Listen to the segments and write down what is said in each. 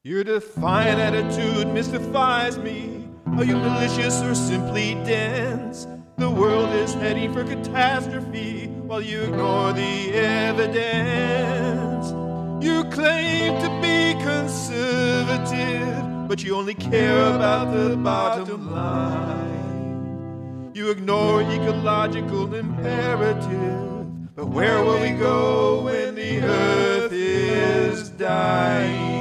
Your defiant attitude mystifies me. Are you malicious or simply dense? The world is heading for catastrophe while you ignore the evidence. You claim to be conservative, but you only care about the bottom line. You ignore ecological imperative, but where will we go when the earth is dying?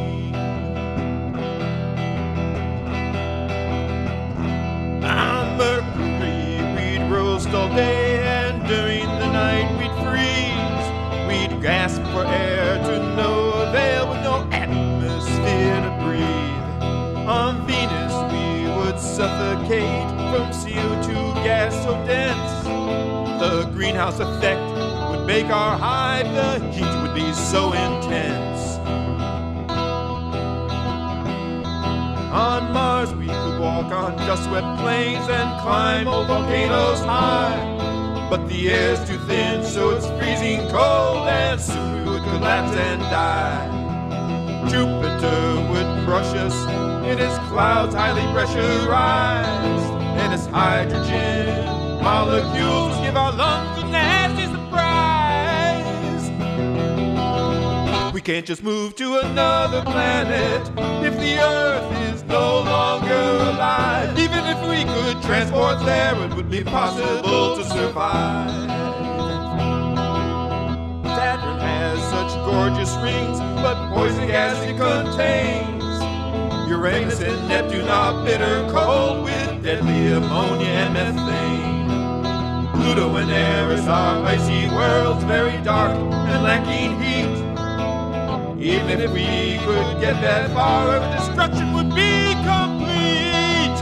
On Mercury, we'd roast all day, and during the night we'd freeze. We'd gasp for air to no avail with no atmosphere to breathe. On Venus, we would suffocate from CO2 gas so dense. The greenhouse effect would make our hive, the heat would be so intense. On Mars we could walk on dust-swept plains and climb old volcanoes high. But the air's too thin, so it's freezing cold, and soon we would collapse and die. Jupiter would crush us in its clouds highly pressurized, and its hydrogen molecules give our lungs a nasty surprise. We can't just move to another planet if the Earth is no longer alive. Even if we could transport there, it would be impossible to survive. Saturn has such gorgeous rings, but poison gas it contains. Uranus and Neptune are bitter cold with deadly ammonia and methane. Pluto and Eris are icy worlds, very dark and lacking heat. Even if we could get that far, our destruction would be complete.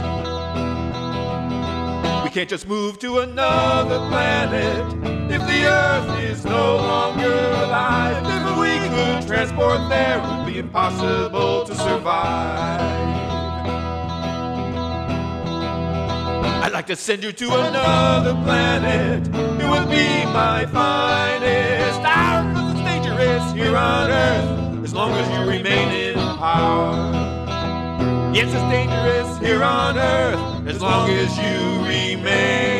We can't just move to another planet if the Earth is no longer alive. If we could transport there, it would be impossible to survive. I'd like to send you to another planet. It would be my finest hour, 'cause it's dangerous here on Earth as long as you remain in power. Yes, it's dangerous here on Earth as long as you remain